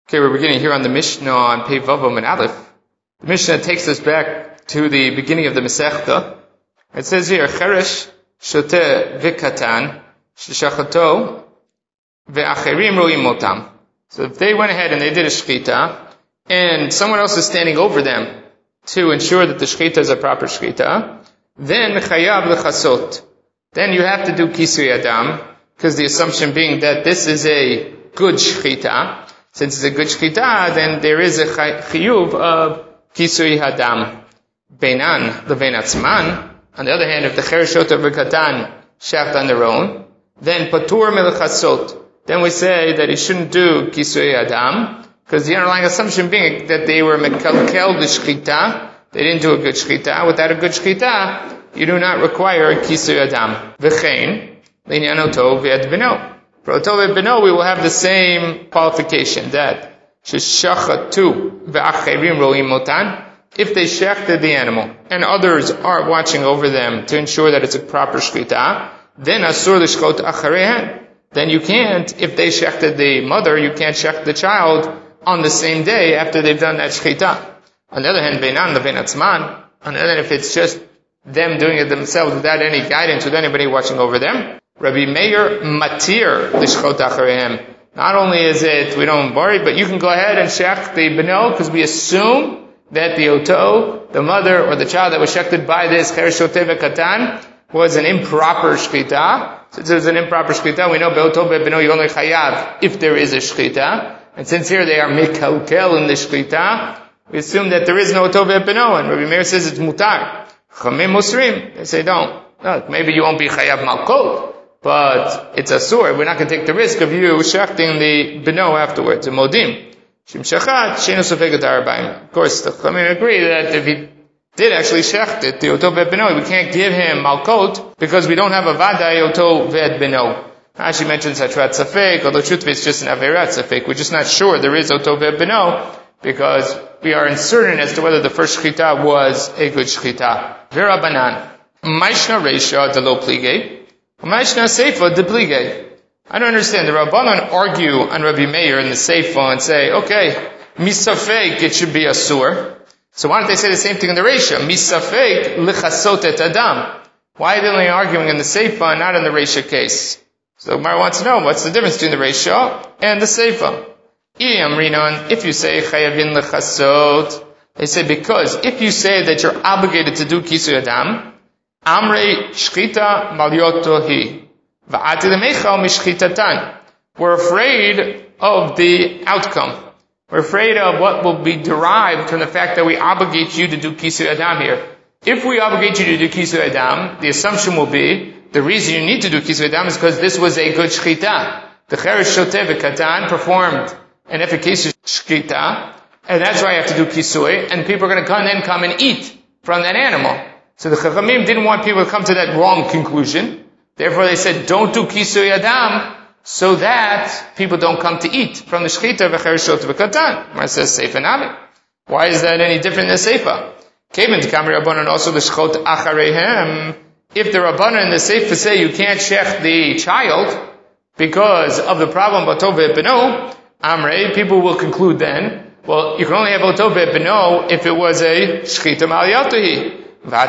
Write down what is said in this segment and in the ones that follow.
Okay, we're beginning here on the Mishnah on Pei Vav and Aleph. The Mishnah takes us back to the beginning of the Masechta. It says here, Cheresh shoteh v'katan sheshachato ve'acherim ro'im motam. So if they went ahead and they did a shchita, and someone else is standing over them to ensure that the shchita is a proper shchita, then chayav l'chasot. Then you have to do kisui adam, because the assumption being that this is a good shchita. Since it's a good shchita, then there is a chiyuv of kisui hadam. Beinan levein atzman. On the other hand, if the chereshot of v'katan shecht on their own, then patur melchasot. Then we say that he shouldn't do kisui adam, because the underlying assumption being that they were mekalkel the shchita, they didn't do a good shchita. Without a good shchita, you do not require kisui adam. V'chein l'inyan oto v'ed beno. For oto v'ed beno, we will have the same qualification that sheshachatu ve'acherim ro'im motan. If they shechted the animal and others are watching over them to ensure that it's a proper shchita, then asur l'shchot acharehen. Then you can't, if they shechted the mother, you can't shecht the child on the same day after they've done that shchita. On the other hand, beinan levein atzman. On the other hand, if it's just them doing it themselves without any guidance, with anybody watching over them, Rabbi Meir matir l'shchot acharehem. Not only is it, we don't worry, but you can go ahead and shecht the beno, because we assume that the oto, the mother or the child that was shechted by this chereshoteh v'katan, was an improper shchita. Since there's an improper shchita, we know be'oto be'beno you only chayav if there is a shchita. And since here they are mekalkel in the shchita, we assume that there is no oto be'beno. And Rabbi Meir says it's mutar. Chamim musrim. They say don't. No, maybe you won't be chayav malkot, but it's asur. We're not going to take the risk of you shechting the beno afterwards. A modim. Shim shachat sheinu sofeget ha'arbaim. Of course, the Chamim agree that if he did actually shecht it, the oto ve'ed beno, we can't give him malkot because we don't have a vaday oto ve'ed beno. Rashi mentions hatrat safek, although truth is just an averat safek. We're just not sure there is oto ve'ed beno because we are uncertain as to whether the first shchita was a good shchita. V'rabanan maishna reisha de lo plige, maishna seifa de plige. I don't understand. The Rabbanan argue on Rabbi Meir in the Seifa and say, okay, misafek, it should be asur. So why don't they say the same thing in the Reisha? Misafek lichasot et adam. Why are they only arguing in the Seifa and not in the Reisha case? So the Gemara wants to know, what's the difference between the Reisha and the Seifa? If you say chayavin lichasot, they say because if you say that you're obligated to do kisui adam, amrei shchita malyoto hi. We're afraid of the outcome. We're afraid of what will be derived from the fact that we obligate you to do kisui adam here. If we obligate you to do kisui adam, the assumption will be the reason you need to do kisui adam is because this was a good shchita. The cheresh shoteh v'katan performed an efficacious shchita, and that's why you have to do kisui, and people are going to come and eat from that animal. So the Chachamim didn't want people to come to that wrong conclusion. Therefore they said, don't do kisui adam, so that people don't come to eat from the shchita v'chereshot v'katan. It says seifa nami. Why is that any different than seifa? Kevan t'kamri rabbanan also the shchot achareihem. If the rabbanan in the seifa say you can't shech the child because of the problem of oto ve'ed beno, amrei, people will conclude then, well, you can only have oto ve'ed beno if it was a shchita ma'aliyatohi.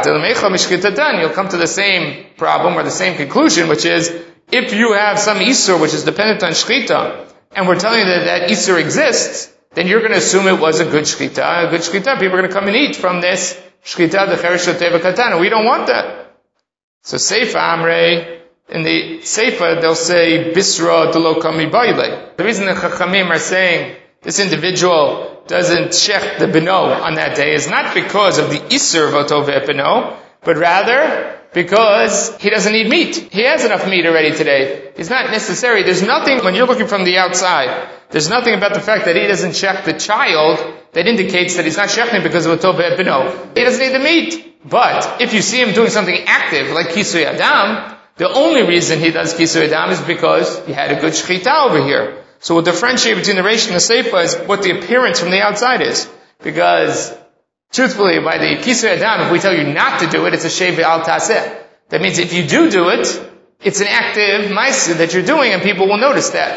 You'll come to the same problem or the same conclusion, which is if you have some isur which is dependent on shchita, and we're telling you that that isur exists, then you're going to assume it was a good shchita. A good shchita, people are going to come and eat from this shchita, the cheresh shoteh v'katan, and we don't want that. So seifa amrei, in the seifa they'll say bisra delo kami baile. The reason the chachamim are saying this individual doesn't shech the beno on that day is not because of the isur of oto ve'ed beno, but rather because he doesn't need meat. He has enough meat already today. It's not necessary. There's nothing, when you're looking from the outside, there's nothing about the fact that he doesn't shech the child that indicates that he's not shechting because of oto ve'ed beno. He doesn't need the meat. But if you see him doing something active like kisui adam, the only reason he does kisui adam is because he had a good shechita over here. So we'll differentiate between the Reish and the Seifa is what the appearance from the outside is. Because, truthfully, by the Kisui Adam, if we tell you not to do it, it's a Shei Ve'al Taseh. That means if you do it, it's an active Maaseh that you're doing and people will notice that.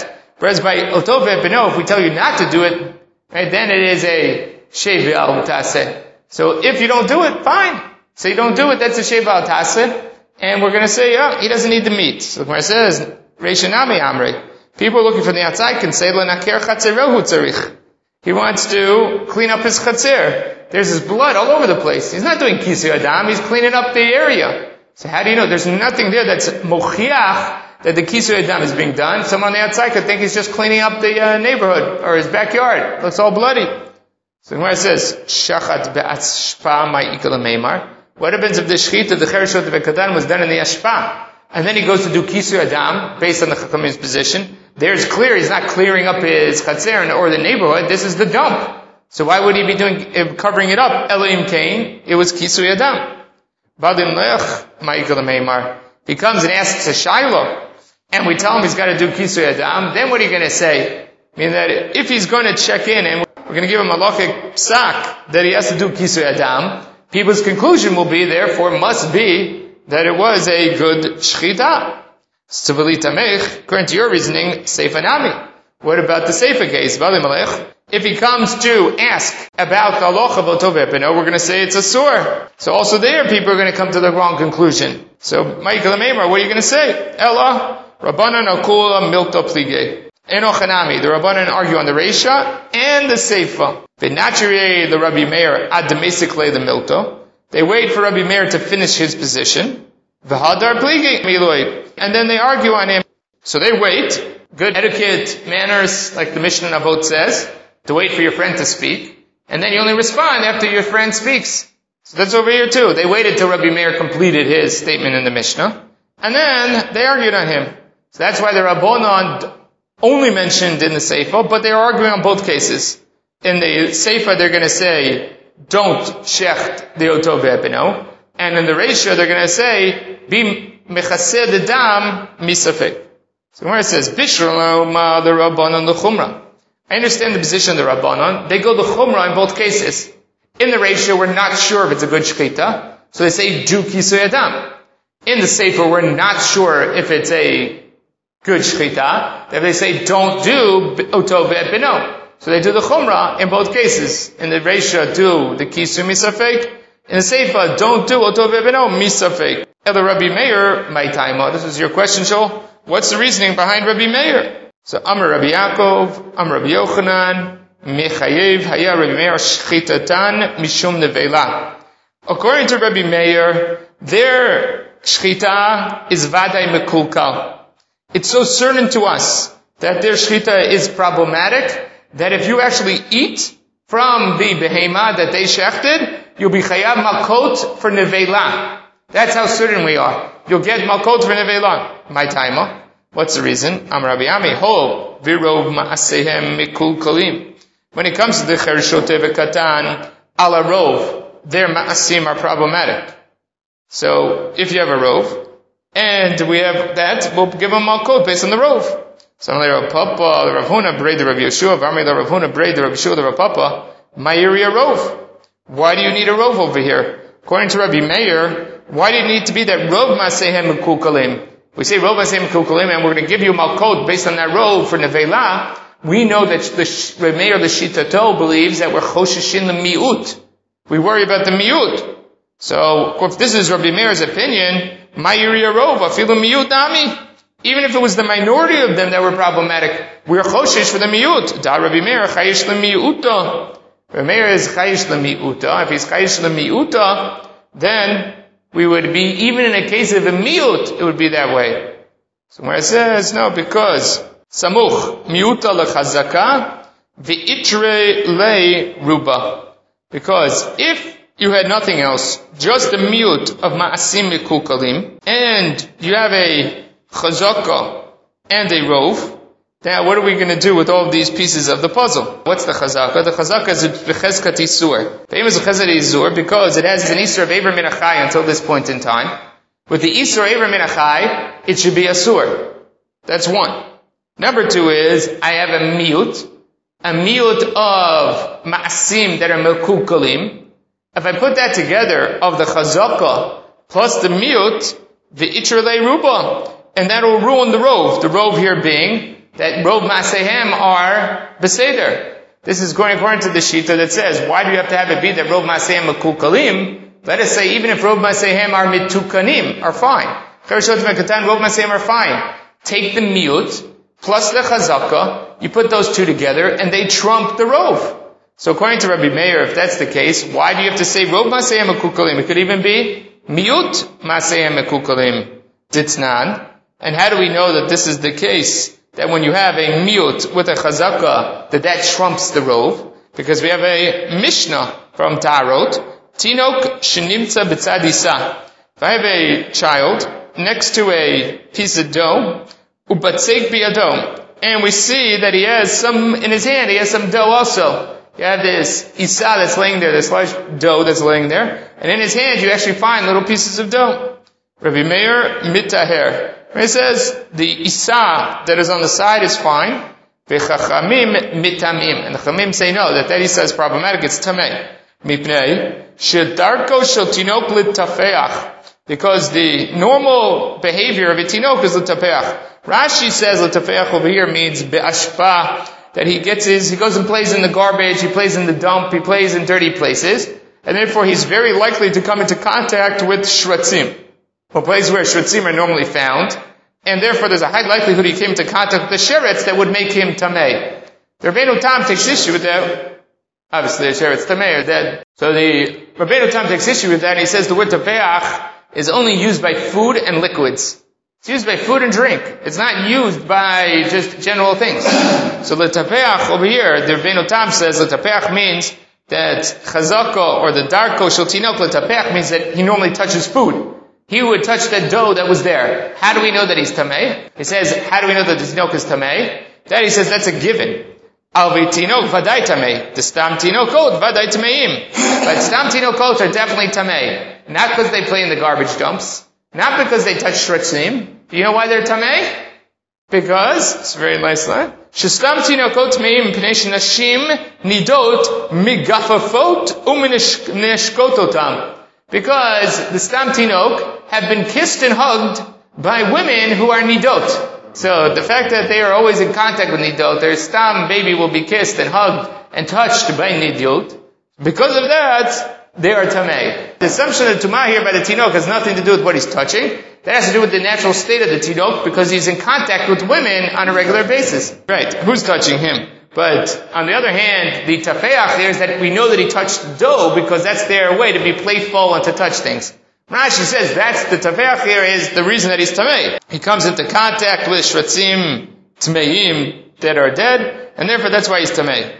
Whereas by Otov Beno, if we tell you not to do it, right, then it is a Sheva al Taseh. So if you don't do it, fine. So you don't do it, that's a Sheva al Taseh. And we're going to say, oh, he doesn't need the meat. So the Gemara says, Reishanami Amri. People looking for the outside can say, L'naker chatzerohu tzarich. He wants to clean up his chatzer. There's his blood all over the place. He's not doing kisui adam, he's cleaning up the area. So how do you know? There's nothing there that's mochiach that the kisui adam is being done. Someone on the outside could think he's just cleaning up the neighborhood or his backyard. It looks all bloody. So the Gemara says, Shachat be'atzshpa ma'ikal meimar. What happens if the shechita, the chereshot of Katan, was done in the ashpa? And then he goes to do kisui adam, based on the Chachamim's position. There's clear, he's not clearing up his chatzer or the neighborhood, this is the dump. So why would he be covering it up? Elohim Cain, it was kisui adam. Badim lech, ma'ikal meimar. He comes and asks a Shiloh, and we tell him he's got to do kisui adam, then what are you going to say? Meaning that if he's going to check in, and we're going to give him a halachic psak, that he has to do kisui adam, people's conclusion will be, therefore, must be, that it was a good shchita. According to your reasoning, Seifa Nami. What about the Seifa case? If he comes to ask about the halacha of Otov Beno, we're going to say it's a sore. So also there, people are going to come to the wrong conclusion. So, Michael Meimar, what are you going to say? Ella, Rabbanan Akula Milto Plige. Enochanami, the Rabbanan argue on the Reisha and the Seifa. V'nachirei the Rabbi Meir ad demesikle the Milto. They wait for Rabbi Meir to finish his position. V'hadar Plige Miloid. And then they argue on him. So they wait. Good etiquette, manners, like the Mishnah Avot says, to wait for your friend to speak. And then you only respond after your friend speaks. So that's over here too. They waited till Rabbi Meir completed his statement in the Mishnah. And then they argued on him. So that's why the Rabbanon only mentioned in the Seifa, but they're arguing on both cases. In the Seifa, they're going to say, don't shecht the Otov Beno. And in the Reisha, they're going to say, be mechaseh the dam misafek. So where it says, Bishralo ma the Rabbanon the Chumrah. I understand the position of the Rabbanon. They go the Chumrah in both cases. In the Reisha, we're not sure if it's a good shechita. So they say, do kisui adam. In the Sefer, we're not sure if it's a good shechita. Then they say, don't do Otov Beno. So they do the Chumrah in both cases. In the Reisha, do the kisui misafek. In the Sefer, don't do Otov Beno misafek. The Rabbi Meir, my time. This is your question, Joel. What's the reasoning behind Rabbi Meir? So, Amar Rabbi Yaakov, Amar Rabbi Yochanan, Mechayev, Haya Rabbi Meir, Shchitatan, Mishum Nevela. According to Rabbi Meir, their Shchita is Vadai Mekulkal. It's so certain to us that their Shchita is problematic, that if you actually eat from the Behema that they shechted, you'll be Chayav Malkot for Nevela. That's how certain we are. You'll get Malkot for Nevela. My timer. What's the reason? Am Rabbi Ami, ho, virov ma'asehem mikul kolim. When it comes to the Chereshot Katan, ala rov, their ma'asim are problematic. So, if you have a rov, and we have that, we'll give them Malkot based on the rov. So, Rav Papa, the Rav Huna, Brei the Rav Yeshua, V'amri the Rav Huna, Brei the Rav Yeshua, the Rav Papa, Ma'iri a rov. Why do you need a rov over here? According to Rabbi Meir, why do you need to be that rov ma'asehem mikul kolim? We say rov ma'asehem mikul kolim, and we're going to give you Malkot based on that rov for Nevela. We know that the Rabbi Meir, the Shitato, believes that we're choshishin the mi'ut. We worry about the mi'ut. So, if this is Rabbi Meir's opinion, ma'iri a rov, afilu mi'ut nami. Even if it was the minority of them that were problematic, we're choshish for the mi'ut. Da Rabbi Meir chayish le mi'uta. Rabbi Meir is chayish le mi'uta. If he's chayish le mi'uta, then we would be, even in a case of a mi'ut, it would be that way. So where it says, no, because samuch mi'uta lechazaka v'itre le ruba. Because if you had nothing else, just the mi'ut of ma'asim mikukalim, and you have a chazaka and a rov, now what are we going to do with all of these pieces of the puzzle? What's the chazaka? The chazaka is v'chezkat isur. The name is v'chezkat isur because it has an isur of Eber min achai until this point in time. With the isur Eber min achai, it should be asur. That's one. Number two is, I have a miut of ma'asim that are mekukalim. If I put that together of the chazaka plus the miut, the itrele ruba, and that will ruin the rov. The rov here being that Rov Masehem are Beseder. This is going according to the Shita that says, why do you have to have it be that Rov Masehem Mekukalim? Let us say even if Rov Masehem are Mitukanim, are fine. Chereshot Mekatan, Rov Masehem are fine. Take the Miut plus the Chazaka, you put those two together, and they trump the Rov. So according to Rabbi Meir, if that's the case, why do you have to say Rov Masehem Mekukalim? It could even be Miut Masehem Mekukalim Ditnan. And how do we know that this is the case? That when you have a miut with a chazaka, that trumps the rov? Because we have a Mishnah from Tarot. Tinok shenimtza b'tzad isa. If I have a child next to a piece of dough, ubatzeik biyado, and we see that he has some in his hand, he has some dough also. You have this isa that's laying there, this large dough that's laying there, and in his hand you actually find little pieces of dough. Rabbi Meir mitaher. He says the isa that is on the side is fine. V'chachamim mitamim, and the chamim say no, that isa is problematic. It's tamei. Mipnei shedarko shel tinok litafeach, because the normal behavior of a tinok is litafeach. Rashi says litafeach over here means be'ashpa, that he goes and plays in the garbage, he plays in the dump, he plays in dirty places, and therefore he's very likely to come into contact with shratzim. A place where shratzim are normally found, and therefore there's a high likelihood he came into contact with the sheretz that would make him tamei. The Rabbeinu Tam takes issue with that. Obviously, the sheretz tamei are dead. So the Rabbeinu Tam takes issue with that, and he says the word tapeach is only used by food and liquids. It's used by food and drink. It's not used by just general things. So the tapeach over here, the Rabbeinu Tam says the tapeach means that chazaka or the darko shel tinok the tapeach means that he normally touches food. He would touch the dough that was there. How do we know that he's tamei? He says, how do we know that the tinok is tamei? That he says, that's a given. Alvi tinok vaday tamei. The stam tinokot vaday tameim. But stam tinokot are definitely tamei. Not because they play in the garbage dumps. Not because they touch shratzim. Do you know why they're tamei? Because, it's a very nice line, Shestam tinokot tameim pnei shenashim nidot migafafot u'mineshkototam. Because the stam tinok have been kissed and hugged by women who are nidot. So the fact that they are always in contact with nidot, their stam baby will be kissed and hugged and touched by nidot. Because of that, they are tamei. The assumption of tumah here by the tinok has nothing to do with what he's touching. That has to do with the natural state of the tinok, because he's in contact with women on a regular basis. Right, who's touching him? But on the other hand, the tafeach there is that we know that he touched dough because that's their way to be playful and to touch things. Rashi says that's the tafeach here is the reason that he's tamei. He comes into contact with shratzim tmeim that are dead, and therefore that's why he's tamei.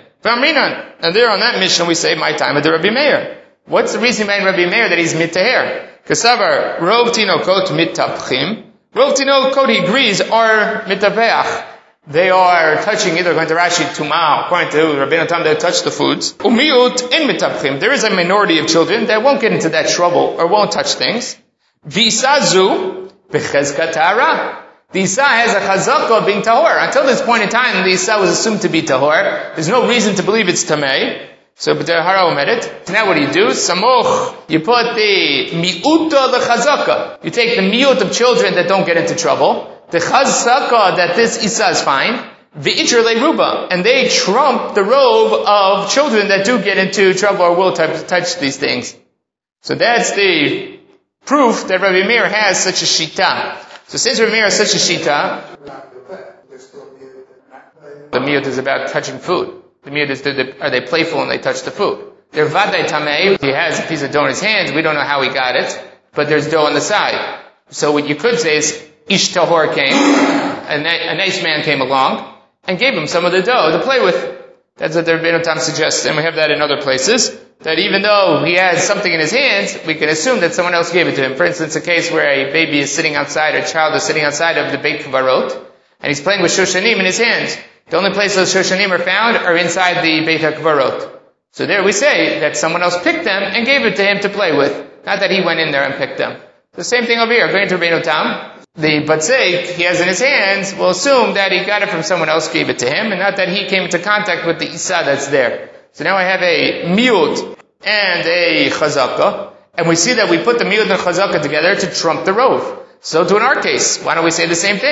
And there on that mission we say my time at the Rabbi Meir. What's the reason behind Rabbi Meir that he's mitaher? Kasavar rov tinokot mitapchim. Rov tinokot he agrees are mitaveach. They are touching either, according to Rashi, tumah, according to Rabbeinu Tam, they touch the foods. Umiut in mitapchim. There is a minority of children that won't get into that trouble or won't touch things. V'isazu b'chezkatara. The Isa has a chazaka of being tahor. Until this point in time, the Isa was assumed to be tahor. There's no reason to believe it's tamei. So, b'tahara omedet. Now what do? Samoch. You put the miuta the chazaka. You take the miut of children that don't get into trouble. The chazaka that this Isa is fine. V'itr le'ruba. And they trump the rov of children that do get into trouble or will touch these things. So that's the proof that Rabbi Meir has such a shita. So since Rabbi Meir has such a shita, the miut is about touching food. The miut is, are they playful and they touch the food? They're vaday tamei. He has a piece of dough in his hands. We don't know how he got it, but there's dough on the side. So what you could say is, Ish Tahor came, a nice man came along, and gave him some of the dough to play with. That's what the Rabbeinu Tam suggests, and we have that in other places, that even though he has something in his hands, we can assume that someone else gave it to him. For instance, a case where a baby is sitting outside, a child is sitting outside of the Beit Kvarot, and he's playing with Shoshanim in his hands. The only place those Shoshanim are found are inside the Beit HaKvarot. So there we say that someone else picked them and gave it to him to play with. Not that he went in there and picked them. The same thing over here, going to Rabbeinu Tam. The batzeik he has in his hands, we'll assume that he got it from someone else, gave it to him, and not that he came into contact with the Isa that's there. So now I have a miut and a chazaka, and we see that we put the miut and chazaka together to trump the rov. So too in our case, why don't we say the same thing?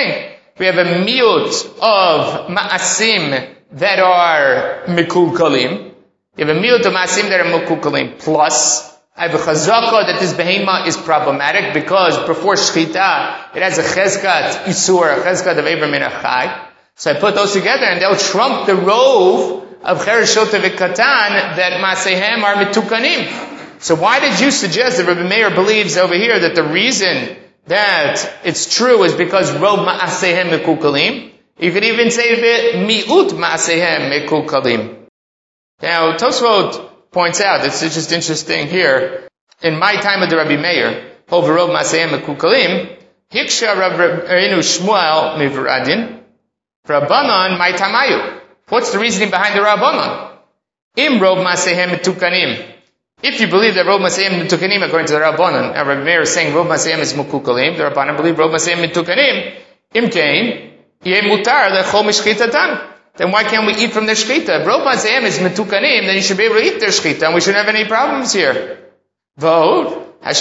We have a miut of ma'asim that are mikulkalim. You have a miut of ma'asim that are mikulkalim. Plus, I have a chazaka that this behema is problematic because before shchita, it has a chezkat isur, a chezkat of Eber min achai. So I put those together and they'll trump the rove of cheresh shota v'katan that ma'asehem are mitukanim. So why did you suggest that Rabbi Meir believes over here that the reason that it's true is because rov ma'asehem mikukalim? You could even say that mi'ut ma'asehem mikukalim. Now, Tosfot points out, this is just interesting here, in my time of the Rabbi Meir, over rov ma'asehem mikukalim, hiksha Rabbeinu Shmuel mivradin, Rabbanan my tamayu. What's the reasoning behind the Rabbanan? Im rov ma'asehem mitukanim. If you believe that rov ma'asehem mitukanim according to the Rabbanan, and Rabbi Meir is saying rov ma'asehem is mukukalim, the Rabbanan believe rov ma'asehem mitukanim, im kain, yeh mutar lechol mishchitatan. Then why can't we eat from their shchita? If rov ma'asehem is mitukanim, then you should be able to eat their shchita, and we shouldn't have any problems here. Vod, why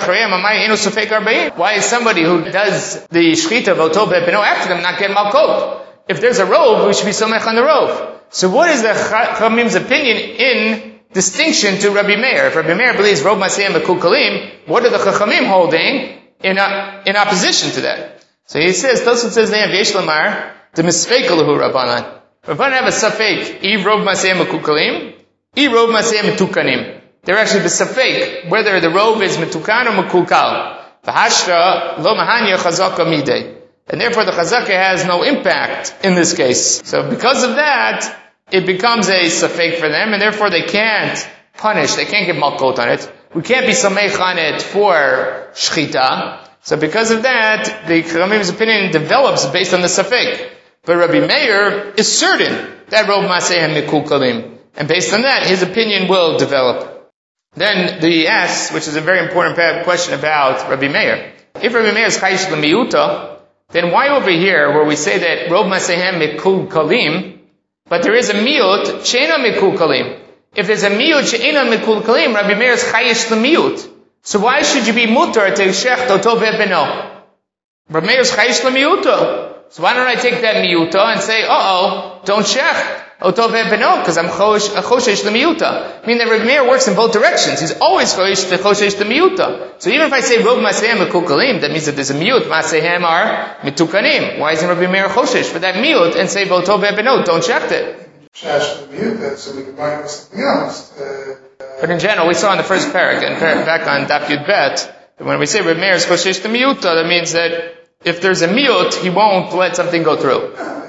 is somebody who does the shchita of Otov Beno after them not getting malkot? If there's a rove, we should be somech on the rove. So what is the Chachamim's opinion in distinction to Rabbi Meir? If Rabbi Meir believes rov ma'asehem mekukalim, what are the Chachamim holding in opposition to that? So he says, Tosfot says they have yesh lamar the misfeikalahu Rabbanan. Rabbanan have a safek, i rov ma'asehem mekukalim, i rov ma'asehem metukanim. They're actually the safek, whether the rove is metukan or mekukal. V'hashra lo mahanya chazaka midei. And therefore the chazaka has no impact in this case. So because of that, it becomes a safek for them, and therefore they can't punish, they can't give malkot on it. We can't be samech on it for shchita. So because of that, the Chachamim's opinion develops based on the safek. But Rabbi Meir is certain that rov ma'asehem mikukalim. And based on that, his opinion will develop. Then the S, which is a very important question about Rabbi Meir. If Rabbi Meir is chayish l'miyuta, then why over here, where we say that rov ma'asehem mikukalim, but there is a miut she'ena mikukalim? If there's a miut she'ena mikukalim, Rabbi Meir is chayish l'miyut. So why should you be mutar to shecht otov beno? Rabbi Meir is chayish l'miyuta. So why don't I take that miyuta and say, don't shecht otov beno, because I'm choshesh l'miyuta. I mean that Rabbi Meir works in both directions. He's always choshesh l'miyuta. So even if I say rov ma'asehem mekukalim, that means that there's a miut ma'asehem are mitukanim. Why isn't Rabbi Meir choshesh for that miut and say otov beno, don't shecht it? So we can buy something else. But in general, we saw in the first parak, and back on Daf Yud Bet, that when we say Rabbi Meir is choshesh l'miyuta, that means that if there's a miut, he won't let something go through.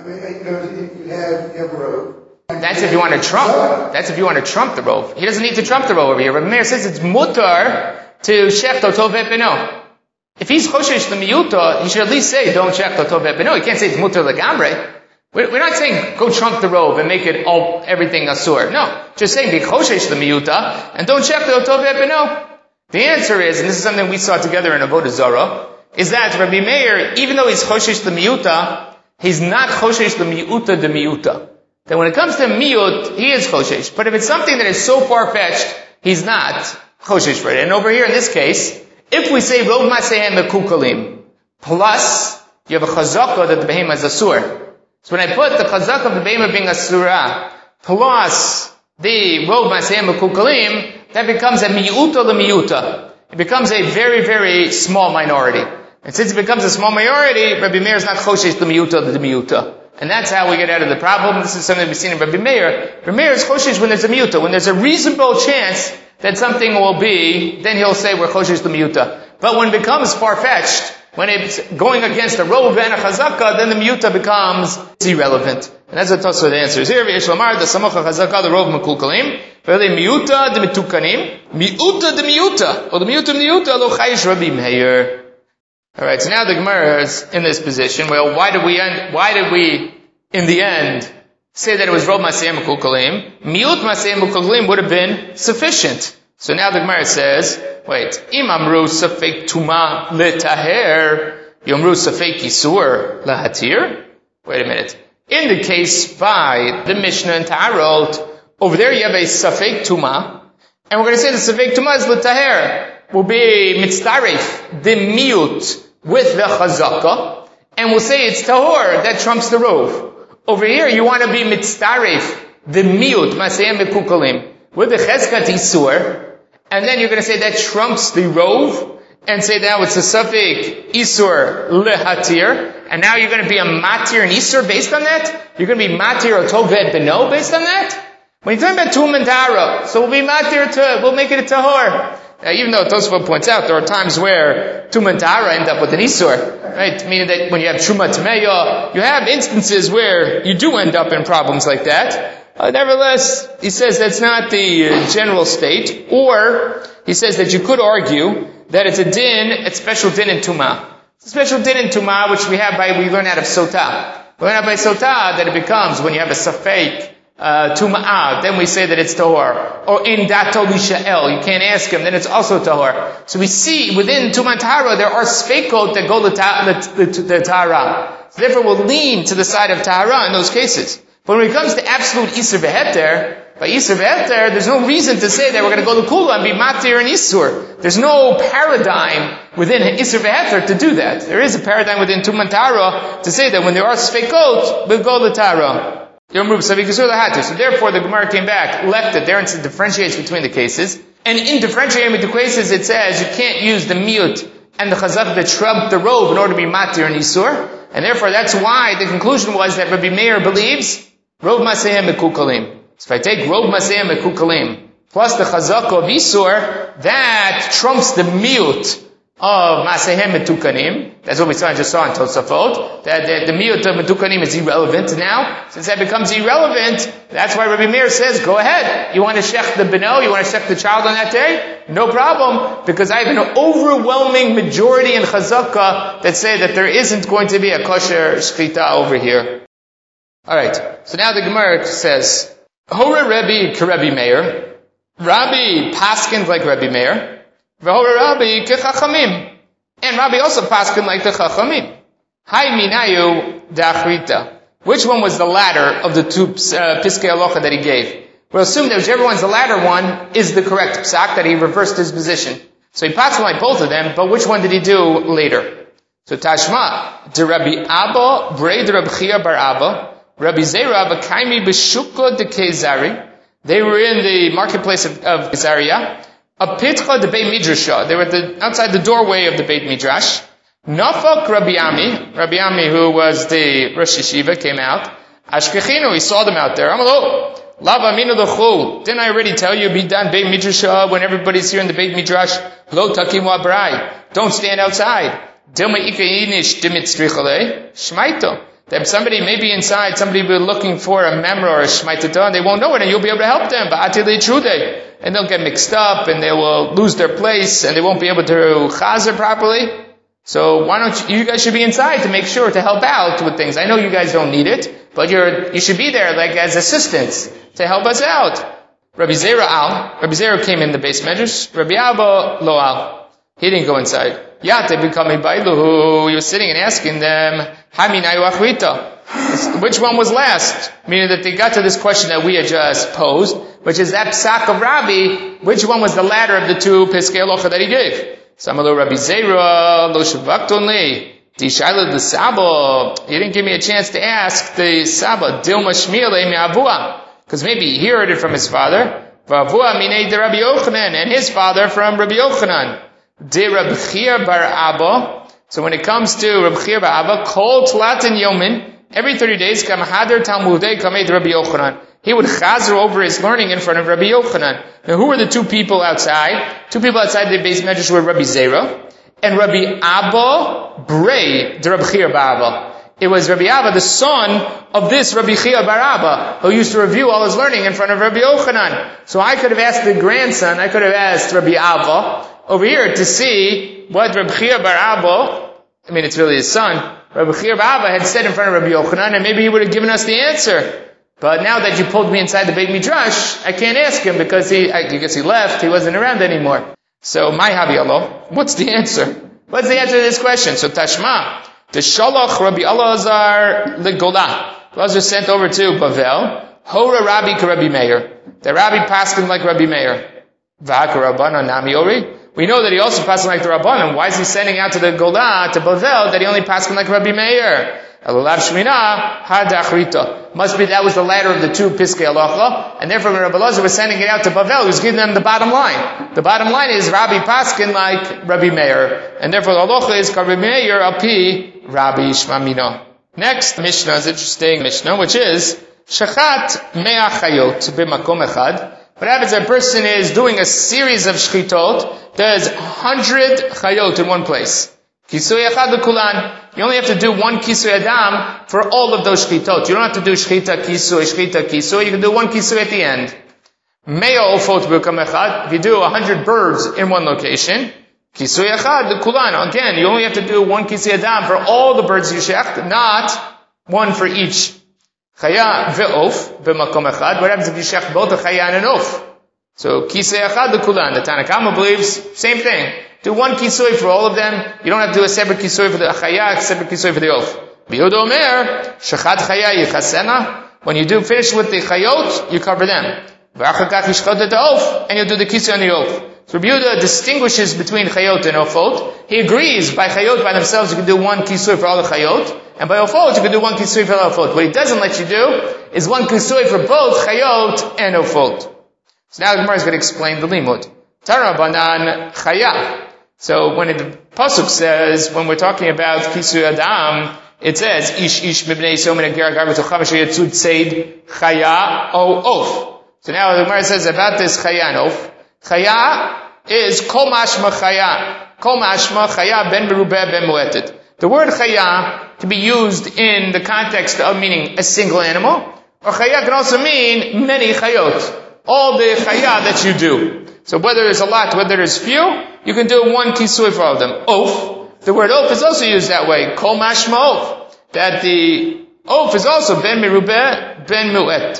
You have a road. That's if you want to trump. That's if you want to trump the rove. He doesn't need to trump the rove over here. Rabbi Meir says it's mutar to shecht otov beno. If he's choshesh l'miyuta, he should at least say don't shecht otov beno. He can't say it's mutar legamre. We're not saying go trump the rove and make it everything asur. No, just saying be choshesh l'miyuta and don't shecht otov beno. The answer is, and this is something we saw together in Avodah Zarah, is that Rabbi Meir, even though he's choshesh l'miyuta, he's not choshesh l'miyuta de miyuta. That when it comes to miyut, he is choshesh. But if it's something that is so far-fetched, he's not choshesh for it. And over here in this case, if we say rov ma'asehem mekukalim, plus you have a chazaka that the behema is asur. So when I put the chazaka of the behema being asura, plus the rov ma'asehem mekukalim, that becomes a miyuta l'miyuta. It becomes a very, very small minority. And since it becomes a small minority, Rabbi Meir is not choshesh l'miyuta l'miyuta. And that's how we get out of the problem. This is something we've seen in Rabbi Meir. Rabbi Meir is choshesh when there's a miyuta. When there's a reasonable chance that something will be, then he'll say we're choshesh l'miyuta. But when it becomes far-fetched, when it's going against a rov and a chazaka, then the miyuta becomes irrelevant. And that's what Tosfot answers here. V'yesh lamar the samocha chazaka the rov mekukalim. V'ele miyuta de metukanim. Miyuta de miyuta. Or the miyuta lo chayish Rabbi Meir. Alright, so now the Gemara is in this position. Well, why did we, in the end, say that it was rov ma'asehem mekukalim? Miut ma'asehem mekukalim would have been sufficient. So now the Gemara says, wait, im amru safek tuma letaher, yomru safek isur lahatir? Wait a minute. In the case by the Mishnah and Ta'arot, over there you have a safek tuma, and we're going to say the safek tuma is letaher, will be mitzdaref, the miut, with the chazaka, and we'll say it's tahor, that trumps the rov. Over here, you want to be mitztaref, the miut, masayim mekukalim, with the cheskat isur, and then you're going to say that trumps the rov, and say now it's a suffix isur lehatir, and now you're going to be a matir and isur based on that? You're going to be matir or toved beno based on that? When you're talking about tum and tara, so we'll be matir to, we'll make it a tahor. Now, even though Tosfot points out there are times where tum and tara end up with an isur, right? Meaning that when you have truma tmeya, you have instances where you do end up in problems like that. Nevertheless, he says that's not the general state, or he says that you could argue that it's a din, it's special din in Tumah. It's a special din in Tumah, which we learn out of Sotah. We learn out by Sotah that it becomes, when you have a Safek, Tumah, then we say that it's Tahor. Or in Dato Lisha'el, you can't ask him, then it's also Tahor. So we see, within Tumah and Tahara, there are Sfekot that go to the Tahara. So therefore we'll lean to the side of Tahara in those cases. But when it comes to absolute Isur V'Heter, by Isur V'Heter, there's no reason to say that we're going to go to Kula and be Matir and Isur. There's no paradigm within Isur V'Heter to do that. There is a paradigm within Tum and Tara to say that when there are Sfekot, we'll go to Tara. So therefore the Gemara came back, left it there and differentiates between the cases. And in differentiating between the cases, it says you can't use the miut and the chazak that trump the rov in order to be Matir and Isur. And therefore that's why the conclusion was that Rabbi Meir believes Rov Masayim Mekukalim. So if I take Rov Masayim Mekukalim plus the Chazak of Isur, that trumps the miut of Masayim Metukanim. That's what we just saw in Tosafot. That the miut of Metukanim is irrelevant now. Since that becomes irrelevant, that's why Rabbi Meir says, go ahead. You want to shech the beno, you want to shech the child on that day? No problem, because I have an overwhelming majority in Chazakah that say that there isn't going to be a kosher shchita over here. Alright, so now the Gemara says, Hora Rebbe Kerebbe Meir, Rabbi paskined like Rebbe Meir, V'hora Rabbi Kechachamim, and Rabbi also paskined like the Chachamim. Hai Minayu Dachrita. Which one was the latter of the two Piskei Halacha that he gave? We'll assume that whichever one's the latter one is the correct psak, that he reversed his position. So he paskined like both of them, but which one did he do later? So Tashma, de Rabbi Abba, Brei de Rabbi Chia bar Abba, Rabbi Zera v'kaimi b'shukla de Kezari. They were in the marketplace of Kesaria. A pitcha de Beit Midrasha. They were outside the doorway of the Beit Midrash. Nafak Rabbi Ami, who was the Rosh Yeshiva, came out. Ashkechinu, he saw them out there. Amalo, lava minu l'chu. Didn't I already tell you, be done Beit Midrasha when everybody's here in the Beit Midrash? Lo takimu abrai. Don't stand outside. Dilma ikainish dimitzrichale. Shmaito. That somebody may be inside, somebody will be looking for a memra or a shmaitata, and they won't know it, and you'll be able to help them. And they'll get mixed up, and they will lose their place, and they won't be able to chazer properly. So why don't you guys should be inside to make sure to help out with things. I know you guys don't need it, but you should be there like as assistants to help us out. Rabbi Zera came in the base measures. Rabbi Abba lo al. He didn't go inside. Yate becoming bailuhu. He was sitting and asking them, Haminayu achrita. Which one was last? Meaning that they got to this question that we had just posed, which is that psak of Rabbi, which one was the latter of the two Piskei Halacha that he gave? Samalu Rabbi Zera, lo shavaktonli, tishaila the Saba. He didn't give me a chance to ask the Saba, Dilma Shmiele mi Avua. Because maybe he heard it from his father. Vavua minei de Rabbi Yochanan, and his father from Rabbi Yochanan. De Rabbi Chia bar Abba. So when it comes to Rabbi Chia bar Abba, kol tlatin yomin, every 30 days, kam hader talmudei kamed Rabbi Yochanan. He would chazer over his learning in front of Rabbi Yochanan. Now who were the two people outside? Two people outside the base medrash were Rabbi Zera and Rabbi Abba Brei de Rabbi Chia bar Abba. It was Rabbi Abba, the son of this Rabbi Chia bar Abba, who used to review all his learning in front of Rabbi Yochanan. So I could have asked the grandson, I could have asked Rabbi Abba over here to see what Rabbi Chia bar Abba, I mean it's really his son, Rabbi Chia bar Abba had said in front of Rabbi Yochanan, and maybe he would have given us the answer. But now that you pulled me inside the Beit Midrash, I can't ask him because I guess he left, he wasn't around anymore. So, my Habi Allah, what's the answer? What's the answer to this question? So, Tashma, the Shalach Rabbi Elazar Legolah. Elazar sent over to Bavel, Hora Rabbi Rabbi Meir. The Rabbi passed him like Rabbi Meir. V'aka Rabbana Nami Ori. We know that he also passed like the Rabbanan. Why is he sending out to the Golah, to Bavel, that he only passed like Rabbi Meir? Must be that was the latter of the two Piskei Halacha, and therefore when Rabbi Elazar was sending it out to Bavel, he was giving them the bottom line. The bottom line is Rabbi Paskin like Rabbi Meir, and therefore the Halacha is Rabbi Meir api Rabbi Shmamino. Next Mishnah is interesting Mishnah, which is Shachat Mea Chayot b'makom echad. What happens if a person is doing a series of shchitot, does 100 chayot in one place. Kisui echad l'kulan. You only have to do one kisui adam for all of those shchitot. You don't have to do shchita kisui. You can do one kisui at the end. Mea ofot b'makom echad. If you do 100 birds in one location, kisui echad l'kulan. Again, you only have to do one kisui adam for all the birds you shecht, not one for each. Chaya ve'of b'makom echad. What happens if you shech both a chaya and an oaf? So kisei echad l'kulan. The Tanna Kama believes same thing. Do one kisui for all of them. You don't have to do a separate kisui for the chaya, a separate kisui for the oaf. B'Yehuda Omer shechat chaya yichasena. When you do finish with the chayot, you cover them. V'achar kach yishchot et ha'of, and you do the kisui on the oaf. So Rabbi Yehuda distinguishes between chayot and ofot. He agrees by chayot by themselves you can do one kisui for all the chayot. And by ofot, you can do one kisui for ofot. What he doesn't let you do is one kisui for both chayot and ofot. So now the Gemara is going to explain the limud. Tara banan chaya. So when the pasuk says, when we're talking about kisui adam, it says, ish mibnei yisrael min hager gar b'tocham asher yatzud seid chaya o of. So now the Gemara says about this chaya and of. Chaya is kol mashma chaya. Kol mashma chaya ben merubeh ben muetet. The word chaya can be used in the context of meaning a single animal, or chaya can also mean many chayot. All the chaya that you do. So whether there's a lot, whether there's few, you can do one kisui for all of them. Oaf, the word oaf is also used that way. Kol mashma oaf. That the oaf is also ben merubeh, ben mu'et.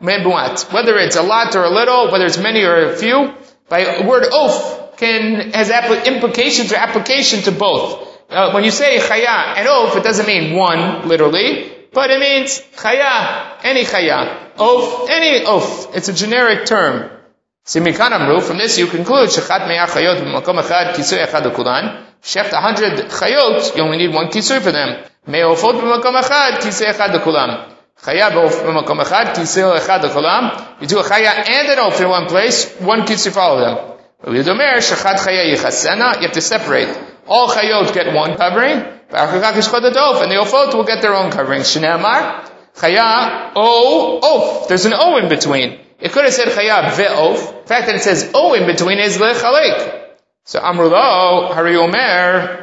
Whether it's a lot or a little, whether it's many or a few, by word oaf has implications or application to both. When you say chaya and oaf, it doesn't mean one, literally, but it means chaya, any chaya. Oaf, any oaf. It's a generic term. From this you conclude, shechat mea chayot b'makom echad, kisui echad l'kulan. Shecht 100 chayot, you only need one kisui for them. Mea ofot b'makom echad, kisui echad l'kulam. Chaya b'of b'makom echad, kisui echad l'kulam. You do a chaya and an oaf in one place, one kisui for all of them. You have to separate. All chayot get one covering, and the ofot will get their own covering. Shneamar, chaya, o, there's an o in between. It could have said chaya ve'of. The fact that it says o in between is lechalek. So amrulo, hari omer,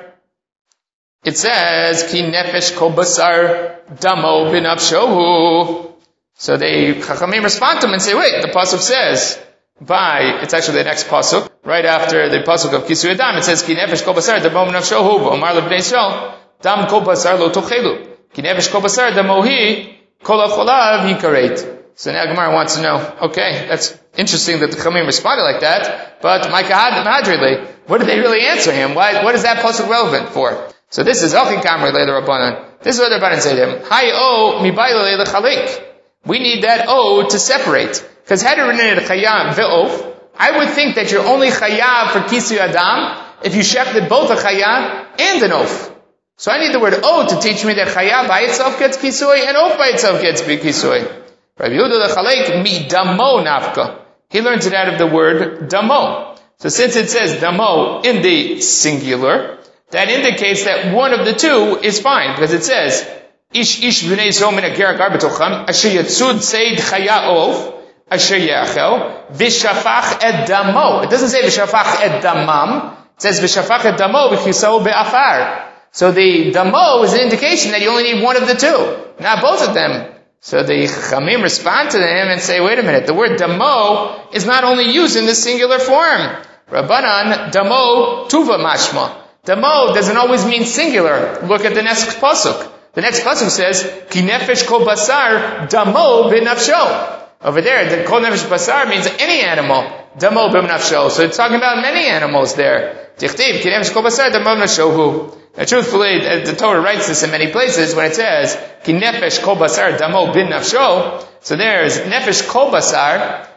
it says, ki nefesh kol basar damo b'nafshohu. So the chachamim respond to him and say, wait, the pasuk says, it's actually the next pasuk, right after the pasuk of Kisui Adam, it says, Ki nefesh kol basar damo b'nafshohu, v'omar lebnei Yisrael, dam kol basar lo tochelu. Ki nefesh kol basar damo hi, kol acholav hikaret. So now Gemara wants to know, okay, that's interesting that the Chamim responded like that, but Mahadrili, what did they really answer him? What is that pasuk relevant for? So this is Ochin Kamri Le Rabbanan. This is what the Rabbanan say to him. Hi o mi baile lechalik. We need that o to separate. Because had it written in chaya ve'of, I would think that you're only chaya for kisui adam if you shechted both a chaya and an oaf. So I need the word o to teach me that chaya by itself gets kisui and oaf by itself gets kisui. Rabbi Yehuda lechalek mi damo nafka. He learns it out of the word damo. So since it says damo in the singular, that indicates that one of the two is fine, because it says ish b'nei Yisrael min hager gar b'tocham asher yatzud seid chaya of asher yachel v'shafach et damo. It doesn't say v'shafach et damam. It says v'shafach et damo v'chisau be'afar. So the damo is an indication that you only need one of the two, not both of them. So the Chamim respond to him and say, wait a minute, the word damo is not only used in the singular form. Rabbanan, damo tuva mashma. Damo doesn't always mean singular. Look at the next pasuk. The next pasuk says, Ki nefesh kol basar damo b'nafsho. Over there, the kol nefesh basar means any animal. Damo b'nafsho. So it's talking about many animals there. Tichtiv, Ki nefesh kol basar damo b'nafsho. Now truthfully, the Torah writes this in many places when it says, Ki nefesh kol basar damo b'nafsho. So there's nefesh kol basar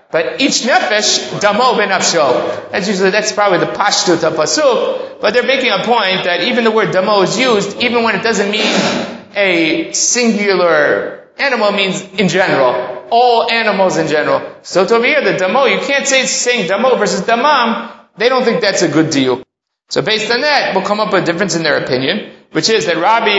But each nefesh, damo benafsho. That's probably the pashtut of pasuk, but they're making a point that even the word damo is used, even when it doesn't mean a singular animal, means in general. All animals in general. So to over here, the damo, you can't say it's saying damo versus damam. They don't think that's a good deal. So based on that, we'll come up with a difference in their opinion, which is that Rabbi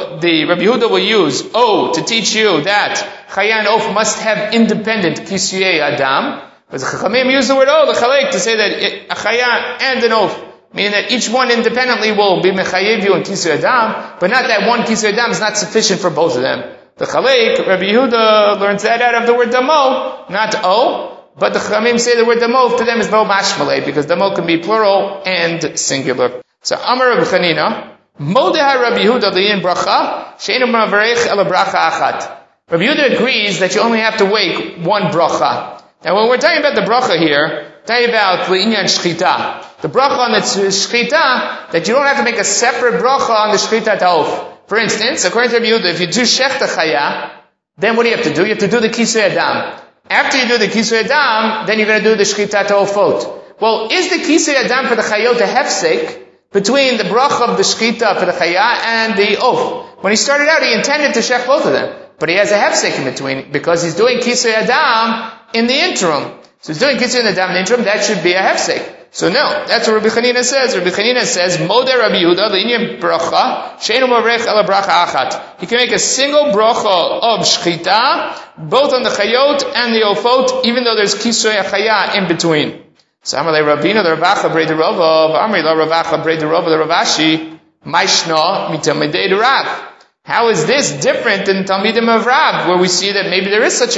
Yehuda will use to teach you that chaya and oaf must have independent kisuyei adam. But the Chachamim use the word l'chalek to say that a chaya and an oaf, meaning that each one independently will be mechayev you in kisuyei adam, but not that one kisuyei adam is not sufficient for both of them. The chalek, Rabbi Yehuda learns that out of the word damo, not o. But the Chachamim say the word damo to them is no mashmalei, because damo can be plural and singular. So Amar Rabbi Chanina, Modeha Rabbi Yehuda li'in bracha, she'enu mavarech ela bracha achat. Rabbi Yehuda agrees that you only have to wake one bracha. Now when we're talking about the bracha here, we're talking about li'inyan shchita. The bracha on the shchita, that you don't have to make a separate bracha on the shchita ta'of. For instance, according to Rabbi Yehuda, if you do shechta chaya, then what do you have to do? You have to do the kisui adam. After you do the kisui adam, then you're going to do the shchita ta'ofot. Well, is the kisui adam for the chayot a hefsek between the bracha of the shchita for the chaya and the oaf? When he started out, he intended to shech both of them, but he has a hefsek in between because he's doing kisui adam in the interim. So he's doing kisui adam in the interim. That should be a hefsek. So no, that's what Rabbi Chanina says. Rabbi Chanina says, Moder Rabbi Yehuda l'inyan bracha, she'enu mavarech ela bracha achat. You can make a single bracha of shchita, both on the chayot and the ofot, even though there's kisui chaya in between. So Amalei Rabbeinu, the Ravacha Brei Rova, Amri la Ravacha Brei Rova, the Ravashi, Maishna mitamidei Rav. How is this different than Talmidim of Rav, where we see that maybe there is a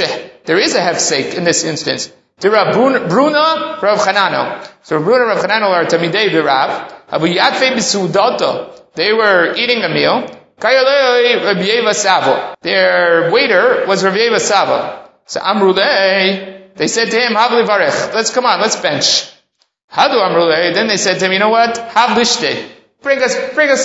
hefsek in this instance? To Bruna, Rav Chanano. So Bruna, Rav Chanano are Talmidei Rav. Abu Yadfei b'Sudato. They were eating a meal. Kayalei Rabbi Yeva Savo. Their waiter was Rabbi Yeva Savo. So Amrulei, they said to him, Havli Varech. Let's bench. Hadu Amrulei. Then they said to him, you know what? Havlishte. Bring us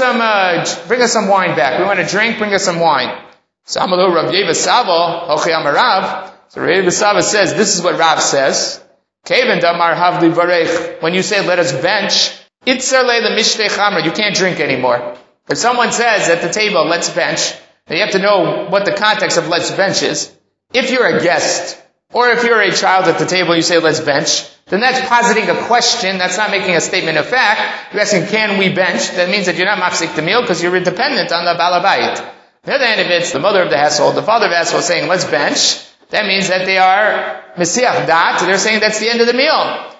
some wine back. We want to drink. Bring us some wine. So Amalu Rabbi Yeva Savo, Hochi Amarav. So Rabbi Yeva says, this is what Rav says. Keven damar havli varech. When you say, let us bench, itzer le the mishtei chamra, you can't drink anymore. If someone says at the table, let's bench, then you have to know what the context of let's bench is. If you're a guest, or if you're a child at the table, you say, let's bench, then that's positing a question, that's not making a statement of fact. You're asking, can we bench? That means that you're not mafsik the meal, because you're dependent on the balabayit. On the other hand, if it's the mother of the household, the father of the household saying, let's bench, that means that they are Mesiach Dat. They're saying that's the end of the meal.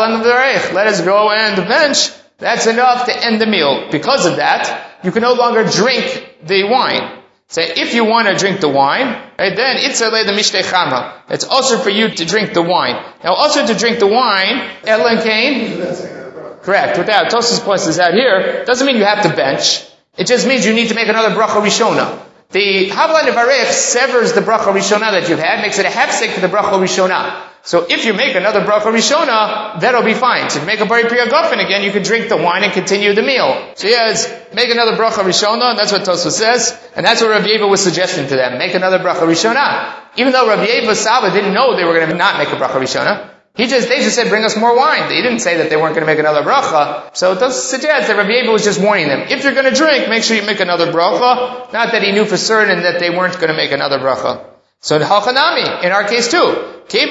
Let us go and bench. That's enough to end the meal. Because of that, you can no longer drink the wine. So if you want to drink the wine, right, then it's the mishtei chamra. It's also for you to drink the wine. Now also to drink the wine, Ellen Kane, correct, without Tosfos points this out here, doesn't mean you have to bench. It just means you need to make another bracha rishona. The Havla Nevarech severs the bracha rishona that you've had, makes it a hefsek for the bracha rishona. So if you make another bracha rishona, that'll be fine. So if you make a bari priya gofen again, you can drink the wine and continue the meal. So yes, make another bracha rishona, and that's what Tosfos says, and that's what Rabbi Yeva was suggesting to them. Make another bracha rishona. Even though Rabbi Yeva Saba didn't know they were going to not make a bracha rishona, they just said, bring us more wine. They didn't say that they weren't going to make another bracha. So it does suggest that Rabbi Yeva was just warning them. If you're going to drink, make sure you make another bracha. Not that he knew for certain that they weren't going to make another bracha. So in Halchanami, in our case too,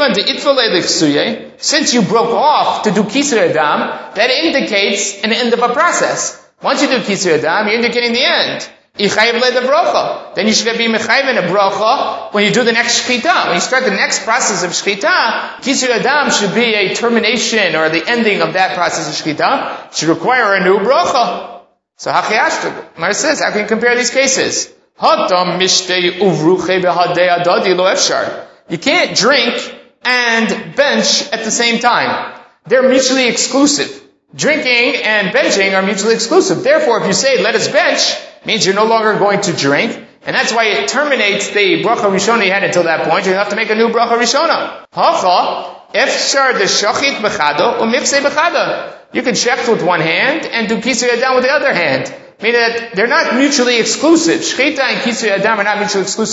since you broke off to do kisur adam, that indicates an end of a process. Once you do kisur adam, you're indicating the end. Then you should be mechayiv in a bracha when you do the next shchita. When you start the next process of shchita, kisur adam should be a termination or the ending of that process of shchita. It should require a new bracha. So Hachiashtu, Mar says, how can you compare these cases? You can't drink and bench at the same time. They're mutually exclusive. Drinking and benching are mutually exclusive. Therefore, if you say, let us bench, means you're no longer going to drink, and that's why it terminates the bracha rishona you had until that point. You have to make a new bracha rishona. Efshar the shachit bechado umifsei bechado. You can shecht with one hand and do kisur adam with the other hand. Meaning that they're not mutually exclusive. Shchita and kisur adam are not mutually exclusive.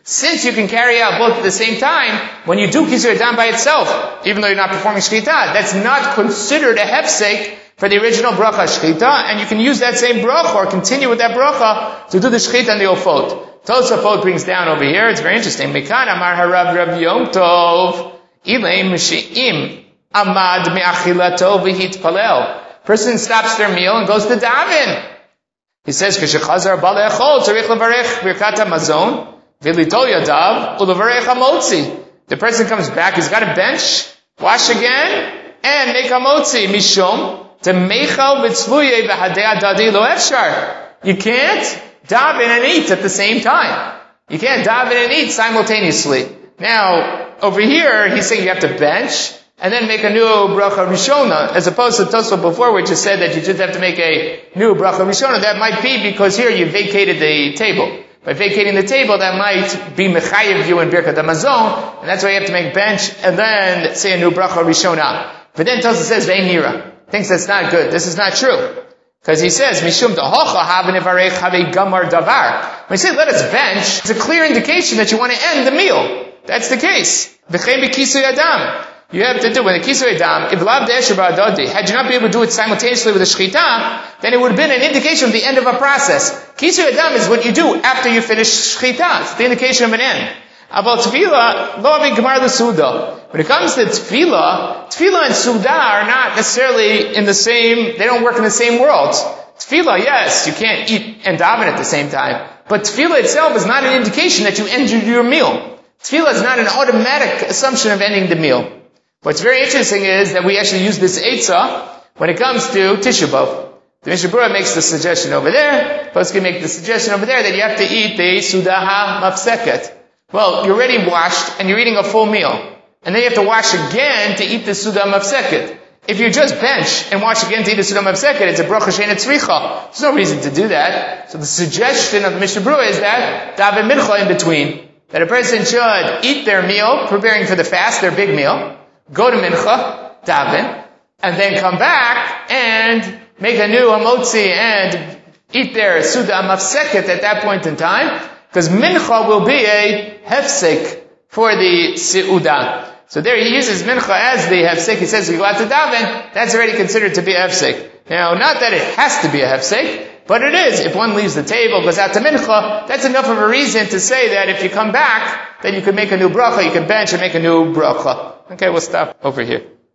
Since you can carry out both at the same time, when you do Kisur Adam by itself, even though you're not performing Shechita, that's not considered a hefsek for the original bracha Shechita, and you can use that same bracha or continue with that bracha to do the Shechita and the Ofot. Tosafot brings down over here, it's very interesting. Mekan Amar Harav Rav Yom Tov, Ilaim She'im Amad Me'achilato V'hitpalel. Person stops their meal and goes to daven. He says, K'shechazar Bala Echol, Tzarich Levarech Birkat HaMazon, V'litol Yadav, U'levarech HaMotzi. The person comes back, he's got a bench, wash again, and make HaMotzi. Mishom, Temeichal V'tzvuye V'hadei Adadi Lo Efshar. You can't daven and eat at the same time. You can't daven and eat simultaneously. Now, over here, he's saying you have to bench, and then make a new bracha rishona, as opposed to Tosfot before, which just said that you just have to make a new bracha rishona. That might be because here you vacated the table. By vacating the table, that might be mechayev you in Birkat HaMazon, and that's why you have to make bench, and then say a new bracha rishona. But then Tosfot says, Ve'nira. Thinks that's not good. This is not true. Because he says, Mishum Tahocha Havenevarech Have Gamar Davar. When he says, let us bench, it's a clear indication that you want to end the meal. That's the case. V'chein b'kisui adam. You have to do, when the kisui adam, if lav de'esher ba'adodi, had you not been able to do it simultaneously with the shechita, then it would have been an indication of the end of a process. Kisui adam is what you do after you finish shechita. It's the indication of an end. About tefillah, lo avi gemar l'suda. When it comes to tefillah and suda are not necessarily in the same, they don't work in the same world. Tefillah, yes, you can't eat and daven at the same time. But tefillah itself is not an indication that you ended your meal. Tefillah is not an automatic assumption of ending the meal. What's very interesting is that we actually use this eitzah when it comes to Tisha B'Av. The Mishnah Berurah makes the suggestion over there, Poskim make the suggestion over there that you have to eat the Sudaha Mafseket. Well, you're already washed and you're eating a full meal. And then you have to wash again to eat the Sudaha Mafseket. If you just bench and wash again to eat the Sudaha Mafseket, it's a bracha she'eina tzricha. There's no reason to do that. So the suggestion of the Mishnah Berurah is that daven mincha in between. That a person should eat their meal, preparing for the fast, their big meal, go to mincha, daven, and then come back and make a new hamotzi and eat their suda mafseket at that point in time, because mincha will be a hefsek for the seuda. So there he uses mincha as the hefsek. He says, we go out to daven, that's already considered to be a hefsek. Now, not that it has to be a hefsek, but it is. If one leaves the table, goes out to mincha, that's enough of a reason to say that if you come back, then you can make a new bracha, you can bench and make a new bracha. Okay, we'll stop over here.